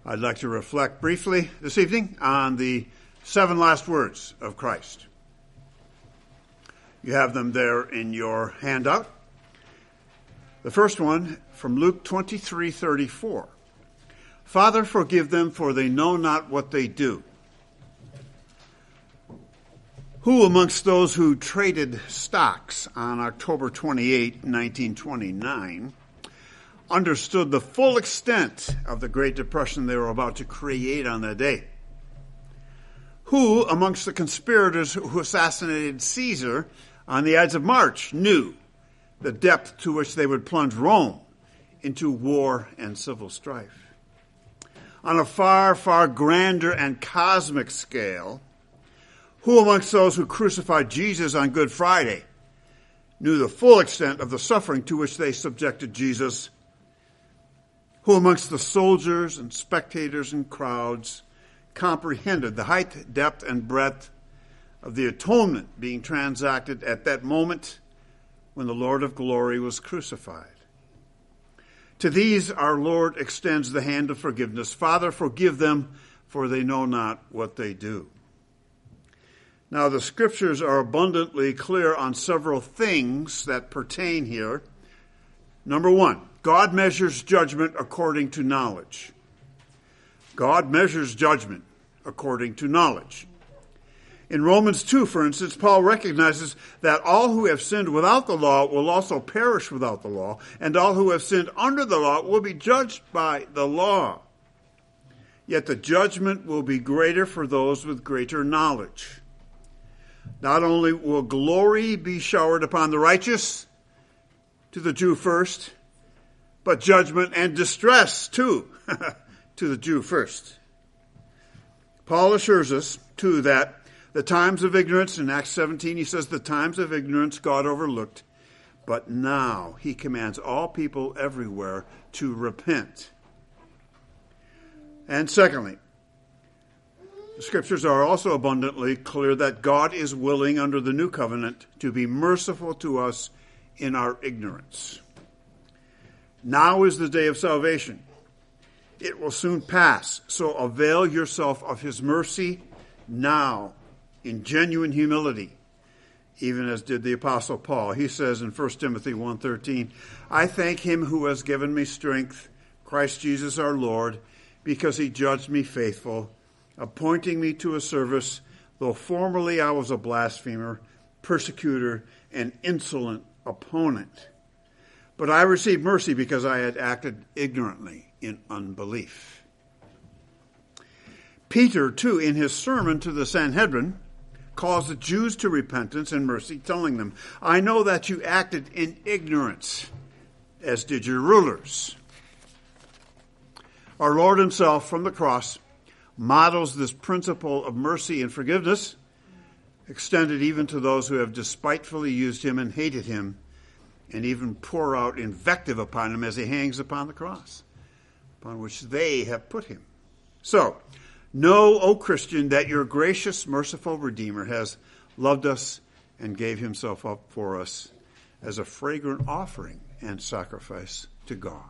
I'd like to reflect briefly this evening on the 7 last words of Christ. You have them there in your handout. The first one from Luke 23:34. Father, forgive them, for they know not what they do. Who amongst those who traded stocks on October 28, 1929, understood the full extent of the Great Depression they were about to create on that day? Who amongst the conspirators who assassinated Caesar on the Ides of March knew the depth to which they would plunge Rome into war and civil strife? On a far, far grander and cosmic scale, who amongst those who crucified Jesus on Good Friday knew the full extent of the suffering to which they subjected Jesus? Who amongst the soldiers and spectators and crowds comprehended the height, depth, and breadth of the atonement being transacted at that moment when the Lord of glory was crucified? To these our Lord extends the hand of forgiveness. Father, forgive them, for they know not what they do. Now, the scriptures are abundantly clear on several things that pertain here. Number one, God measures judgment according to knowledge. God measures judgment according to knowledge. In Romans 2, for instance, Paul recognizes that all who have sinned without the law will also perish without the law, and all who have sinned under the law will be judged by the law. Yet the judgment will be greater for those with greater knowledge. Not only will glory be showered upon the righteous, to the Jew first, but judgment and distress, too, to the Jew first. Paul assures us, too, that the times of ignorance, in Acts 17, he says, the times of ignorance God overlooked, but now he commands all people everywhere to repent. And secondly, the scriptures are also abundantly clear that God is willing under the new covenant to be merciful to us in our ignorance. Now is the day of salvation. It will soon pass, so avail yourself of his mercy now in genuine humility, even as did the Apostle Paul. He says in 1 Timothy 1:13, I thank him who has given me strength, Christ Jesus our Lord, because he judged me faithful, appointing me to a service, though formerly I was a blasphemer, persecutor, and insolent opponent. But I received mercy because I had acted ignorantly in unbelief. Peter, too, in his sermon to the Sanhedrin, calls the Jews to repentance and mercy, telling them, I know that you acted in ignorance, as did your rulers. Our Lord himself, from the cross, models this principle of mercy and forgiveness, extended even to those who have despitefully used him and hated him, and even pour out invective upon him as he hangs upon the cross, upon which they have put him. So, know, O Christian, that your gracious, merciful Redeemer has loved us and gave himself up for us as a fragrant offering and sacrifice to God.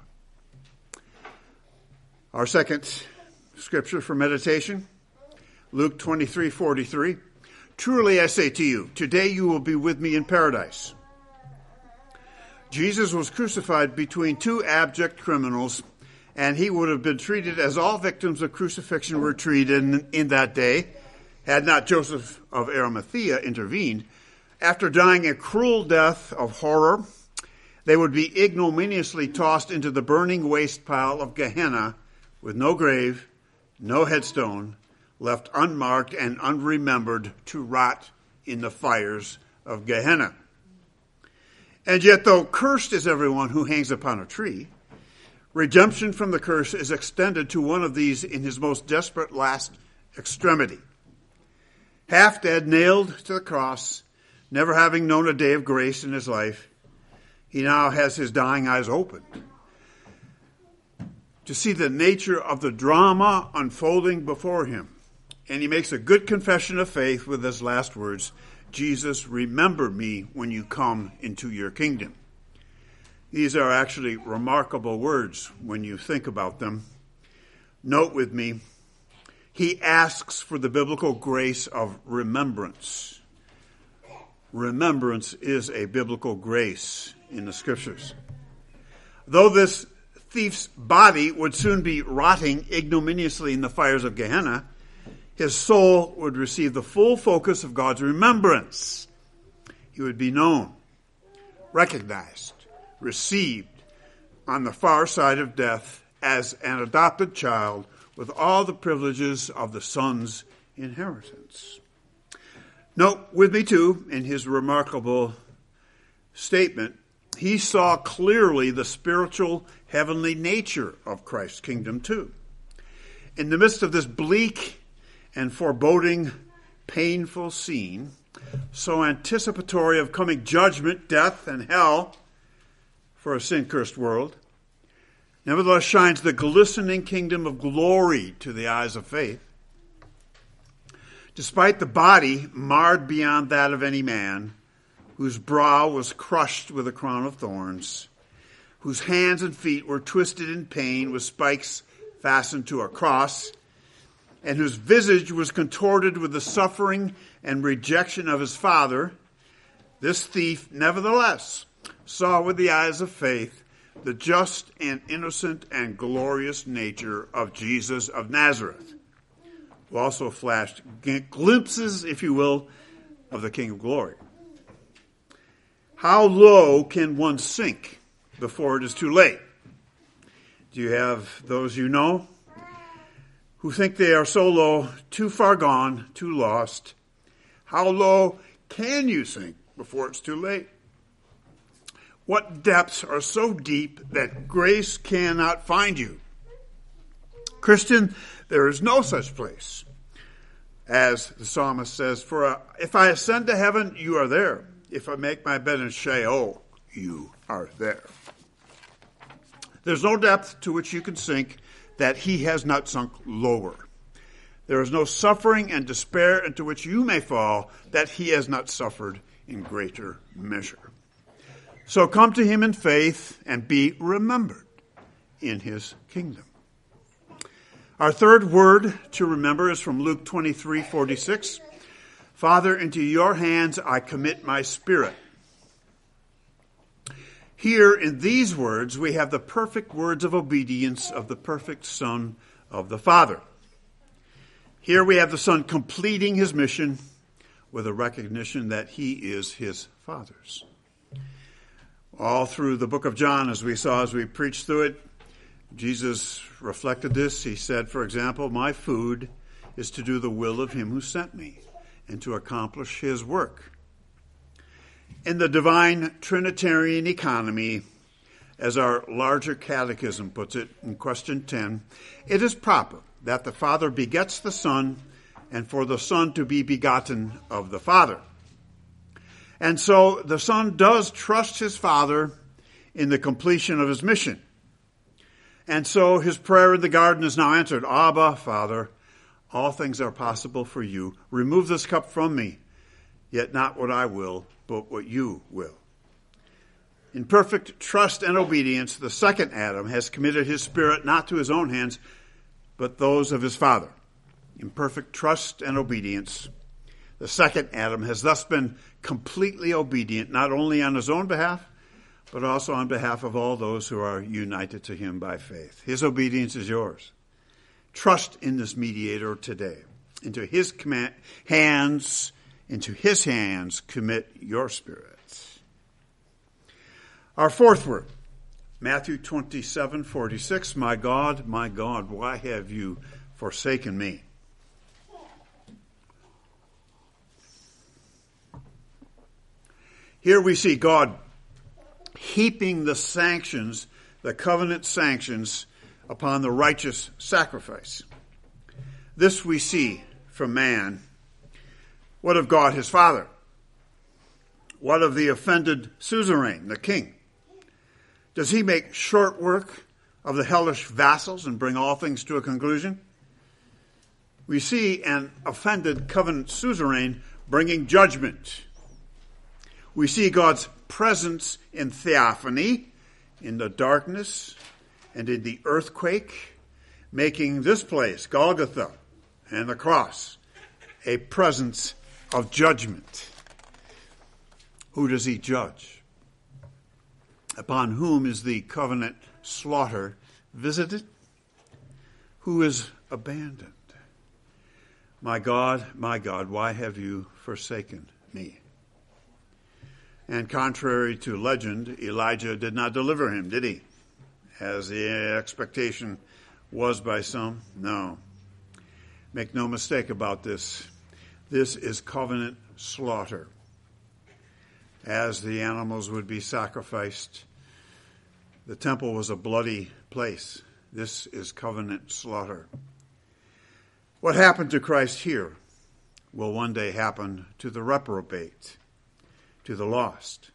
Our second scripture for meditation, Luke 23:43. Truly I say to you, today you will be with me in paradise. Jesus was crucified between two abject criminals, and he would have been treated as all victims of crucifixion were treated in that day, had not Joseph of Arimathea intervened. After dying a cruel death of horror, they would be ignominiously tossed into the burning waste pile of Gehenna with no grave, no headstone, left unmarked and unremembered to rot in the fires of Gehenna. And yet, though cursed is everyone who hangs upon a tree, redemption from the curse is extended to one of these in his most desperate last extremity. Half dead, nailed to the cross, never having known a day of grace in his life, he now has his dying eyes opened to see the nature of the drama unfolding before him. And he makes a good confession of faith with his last words, Jesus, remember me when you come into your kingdom. These are actually remarkable words when you think about them. Note with me, he asks for the biblical grace of remembrance. Remembrance is a biblical grace in the Scriptures. Though this thief's body would soon be rotting ignominiously in the fires of Gehenna, his soul would receive the full focus of God's remembrance. He would be known, recognized, received on the far side of death as an adopted child with all the privileges of the son's inheritance. Note with me too, in his remarkable statement, he saw clearly the spiritual heavenly nature of Christ's kingdom too. In the midst of this bleak and foreboding, painful scene, so anticipatory of coming judgment, death, and hell for a sin-cursed world, nevertheless shines the glistening kingdom of glory to the eyes of faith. Despite the body marred beyond that of any man, whose brow was crushed with a crown of thorns, whose hands and feet were twisted in pain with spikes fastened to a cross, and whose visage was contorted with the suffering and rejection of his Father, this thief nevertheless saw with the eyes of faith the just and innocent and glorious nature of Jesus of Nazareth, who also flashed glimpses, if you will, of the King of Glory. How low can one sink before it is too late? Do you have those you know who think they are so low, too far gone, too lost? How low can you sink before it's too late? What depths are so deep that grace cannot find you? Christian, there is no such place. As the psalmist says, if I ascend to heaven, you are there. If I make my bed in Sheol, you are there. There's no depth to which you can sink that he has not sunk lower. There is no suffering and despair into which you may fall that he has not suffered in greater measure. So come to him in faith and be remembered in his kingdom. Our third word to remember is from Luke 23:46. Father, into your hands I commit my spirit. Here in these words, we have the perfect words of obedience of the perfect Son of the Father. Here we have the Son completing his mission with a recognition that he is his Father's. All through the book of John, as we saw as we preached through it, Jesus reflected this. He said, for example, my food is to do the will of him who sent me and to accomplish his work. In the divine Trinitarian economy, as our larger catechism puts it in question 10, it is proper that the Father begets the Son and for the Son to be begotten of the Father. And so the Son does trust his Father in the completion of his mission. And so his prayer in the garden is now answered. Abba, Father, all things are possible for you. Remove this cup from me, yet not what I will, but what you will. In perfect trust and obedience, the second Adam has committed his spirit not to his own hands, but those of his Father. In perfect trust and obedience, the second Adam has thus been completely obedient, not only on his own behalf, but also on behalf of all those who are united to him by faith. His obedience is yours. Trust in this mediator today. Into his hands commit your spirits. Our fourth word, Matthew 27:46. My God, why have you forsaken me? Here we see God heaping the sanctions, the covenant sanctions, upon the righteous sacrifice. This we see from man. What of God his Father? What of the offended suzerain, the king? Does he make short work of the hellish vassals and bring all things to a conclusion? We see an offended covenant suzerain bringing judgment. We see God's presence in theophany, in the darkness, and in the earthquake, making this place, Golgotha, and the cross, a presence of judgment. Who does he judge? Upon whom is the covenant slaughter visited? Who is abandoned? My God, why have you forsaken me? And contrary to legend, Elijah did not deliver him, did he? As the expectation was by some? No. Make no mistake about this. This is covenant slaughter. As the animals would be sacrificed, the temple was a bloody place. This is covenant slaughter. What happened to Christ here will one day happen to the reprobate, to the lost.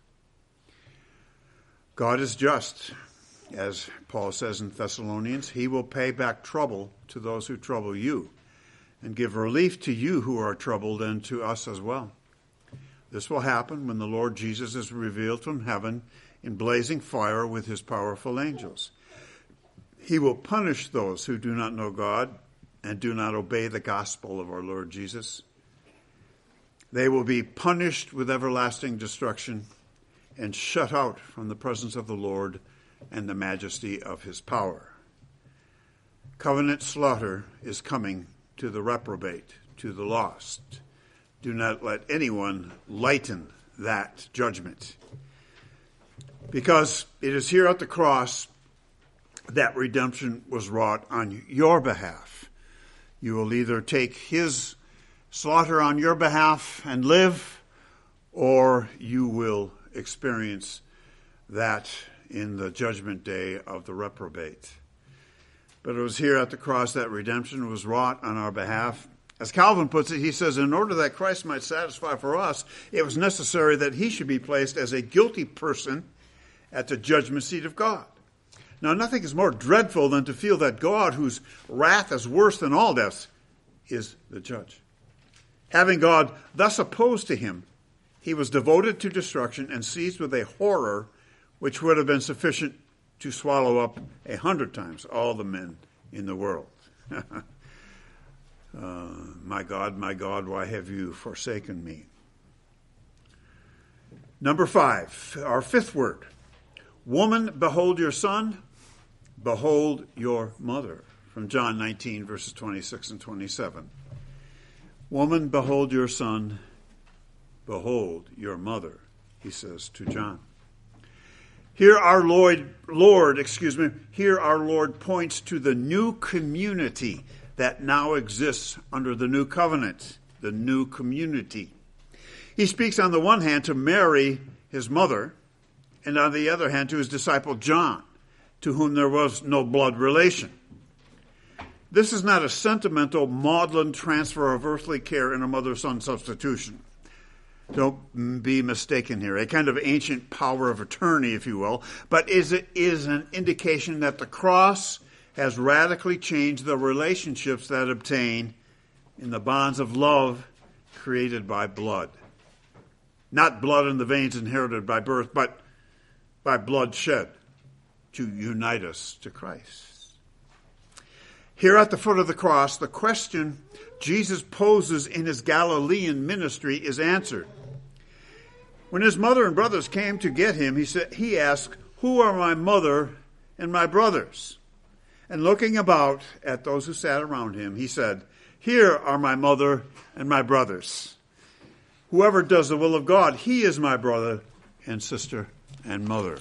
God is just. As Paul says in Thessalonians, he will pay back trouble to those who trouble you and give relief to you who are troubled and to us as well. This will happen when the Lord Jesus is revealed from heaven in blazing fire with his powerful angels. He will punish those who do not know God and do not obey the gospel of our Lord Jesus. They will be punished with everlasting destruction and shut out from the presence of the Lord and the majesty of his power. Covenant slaughter is coming to the reprobate, to the lost. Do not let anyone lighten that judgment. Because it is here at the cross that redemption was wrought on your behalf. You will either take his slaughter on your behalf and live, or you will experience that in the judgment day of the reprobate. But it was here at the cross that redemption was wrought on our behalf. As Calvin puts it, he says, in order that Christ might satisfy for us, it was necessary that he should be placed as a guilty person at the judgment seat of God. Now, nothing is more dreadful than to feel that God, whose wrath is worse than all deaths, is the judge. Having God thus opposed to him, he was devoted to destruction and seized with a horror which would have been sufficient to swallow up 100 times all the men in the world. My God, why have you forsaken me? Number 5, our fifth word. Woman, behold your son, behold your mother. From John 19, verses 26 and 27. Woman, behold your son, behold your mother, he says to John. Here our Lord points to the new community that now exists under the new covenant, the new community. He speaks on the one hand to Mary, his mother, and on the other hand to his disciple John, to whom there was no blood relation. This is not a sentimental, maudlin transfer of earthly care in a mother-son substitution. Don't be mistaken here. A kind of ancient power of attorney, if you will, but it is an indication that the cross has radically changed the relationships that obtain in the bonds of love created by blood. Not blood in the veins inherited by birth, but by blood shed to unite us to Christ. Here at the foot of the cross, the question Jesus poses in his Galilean ministry is answered. When his mother and brothers came to get him, he asked, "Who are my mother and my brothers?" And looking about at those who sat around him, he said, "Here are my mother and my brothers. Whoever does the will of God, he is my brother and sister and mother."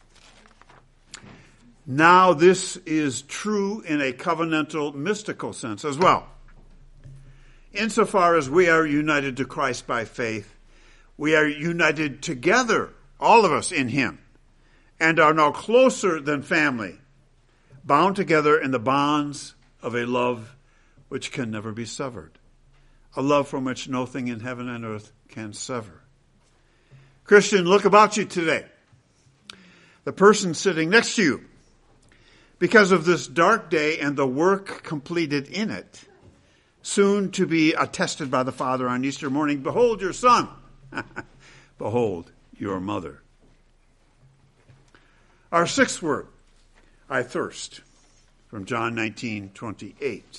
Now this is true in a covenantal, mystical sense as well. Insofar as we are united to Christ by faith, we are united together, all of us in him, and are now closer than family, bound together in the bonds of a love which can never be severed, a love from which nothing in heaven and earth can sever. Christian, look about you today. The person sitting next to you, because of this dark day and the work completed in it, soon to be attested by the Father on Easter morning, behold your son, behold your mother. Our sixth word, I thirst. from John 19:28.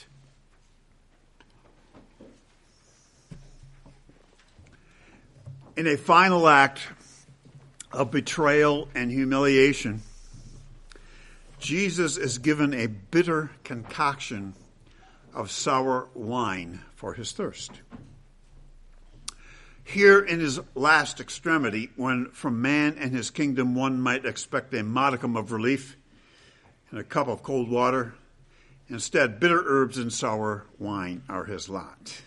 In a final act of betrayal and humiliation, Jesus is given a bitter concoction of sour wine for his thirst. Here in his last extremity, when from man and his kingdom one might expect a modicum of relief and a cup of cold water, instead bitter herbs and sour wine are his lot.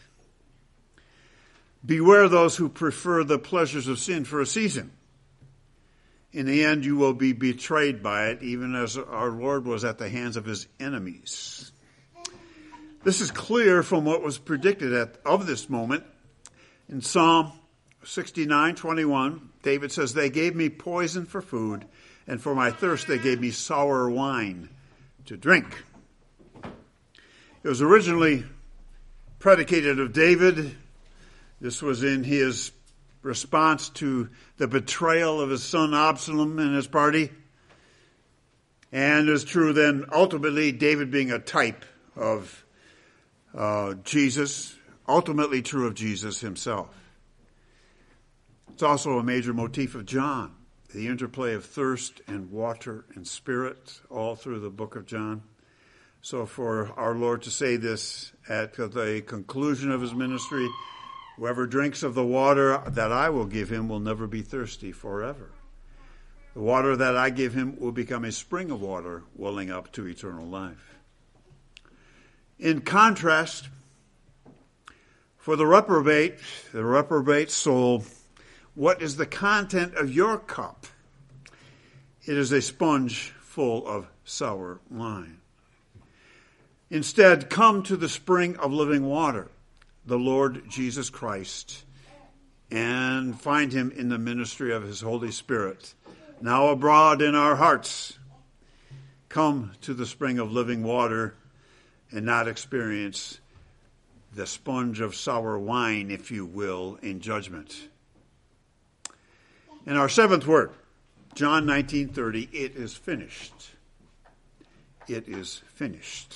Beware those who prefer the pleasures of sin for a season. In the end, you will be betrayed by it, even as our Lord was at the hands of his enemies. This is clear from what was predicted of this moment. In Psalm 69:21, David says, "They gave me poison for food, and for my thirst they gave me sour wine to drink." It was originally predicated of David. This was in his response to the betrayal of his son Absalom and his party. And it's true then, ultimately, David being a type of Jesus, ultimately true of Jesus himself. It's also a major motif of John, the interplay of thirst and water and spirit all through the book of John. So for our Lord to say this at the conclusion of his ministry, "Whoever drinks of the water that I will give him will never be thirsty forever. The water that I give him will become a spring of water welling up to eternal life." In contrast, for the reprobate soul, what is the content of your cup? It is a sponge full of sour wine. Instead, come to the spring of living water, the Lord Jesus Christ, and find him in the ministry of his Holy Spirit, now abroad in our hearts. Come to the spring of living water and not experience the sponge of sour wine, if you will, in judgment. And our seventh word, John 19:30, it is finished. It is finished.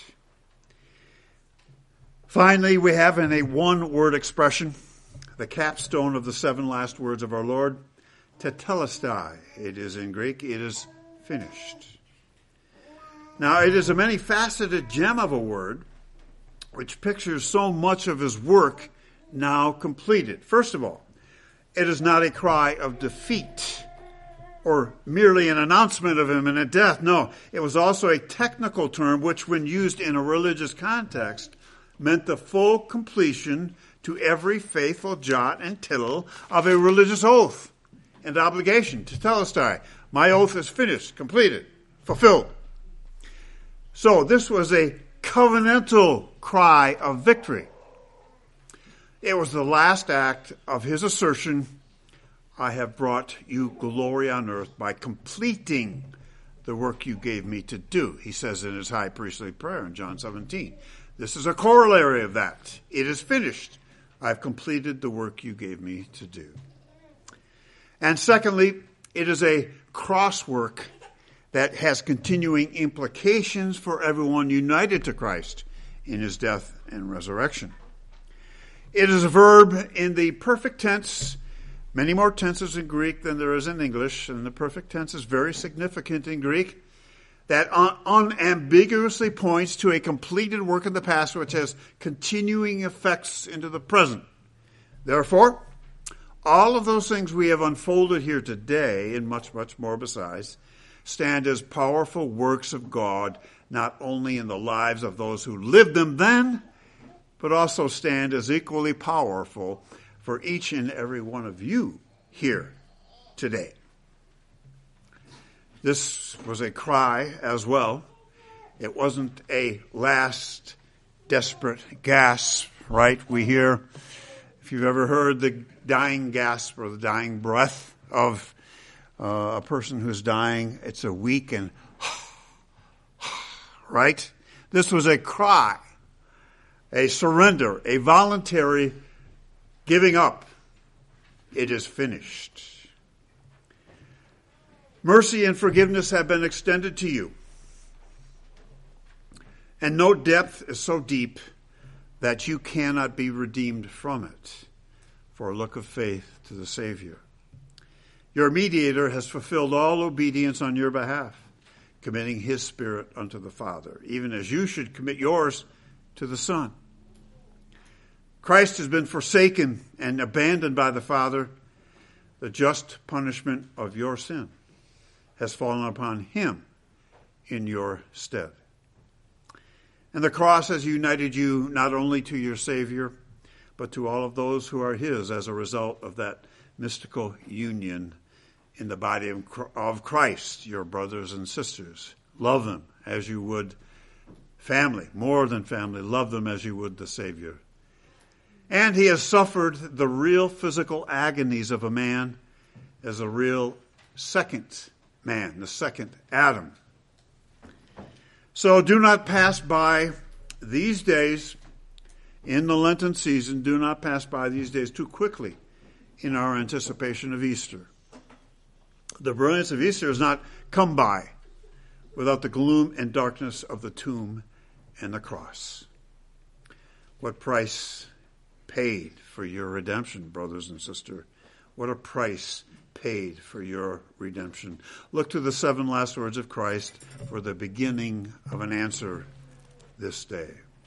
Finally, we have in a one-word expression, the capstone of the seven last words of our Lord, tetelestai. It is in Greek, it is finished. Now, it is a many-faceted gem of a word which pictures so much of his work now completed. First of all, it is not a cry of defeat or merely an announcement of imminent death. No, it was also a technical term which, when used in a religious context, meant the full completion to every faithful jot and tittle of a religious oath and obligation. Tetelestai, my oath is finished, completed, fulfilled. So this was a covenantal cry of victory. It was the last act of his assertion, "I have brought you glory on earth by completing the work you gave me to do," he says in his high priestly prayer in John 17. This is a corollary of that. It is finished. I've completed the work you gave me to do. And secondly, it is a crosswork that has continuing implications for everyone united to Christ in his death and resurrection. It is a verb in the perfect tense, many more tenses in Greek than there is in English, and the perfect tense is very significant in Greek, that unambiguously points to a completed work in the past which has continuing effects into the present. Therefore, all of those things we have unfolded here today, and much, much more besides, stand as powerful works of God, not only in the lives of those who lived them then, but also stand as equally powerful for each and every one of you here today. This was a cry as well. It wasn't a last desperate gasp, right? We hear, if you've ever heard the dying gasp or the dying breath of a person who's dying, it's a weak and right? This was a cry, a surrender, a voluntary giving up. It is finished. Mercy and forgiveness have been extended to you. and no depth is so deep that you cannot be redeemed from it for a look of faith to the Savior. Your mediator has fulfilled all obedience on your behalf, committing his Spirit unto the Father, even as you should commit yours to the Son. Christ has been forsaken and abandoned by the Father. The just punishment of your sin has fallen upon him in your stead. And the cross has united you not only to your Savior, but to all of those who are his as a result of that mystical union in the body of Christ, your brothers and sisters. Love them as you would family, more than family. Love them as you would the Savior. And he has suffered the real physical agonies of a man as a real second man, the second Adam. So do not pass by these days in the Lenten season. Do not pass by these days too quickly in our anticipation of Easter. The brilliance of Easter has not come by without the gloom and darkness of the tomb and the cross. What price paid for your redemption, brothers and sisters. What a price paid for your redemption. Look to the 7 last words of Christ for the beginning of an answer this day.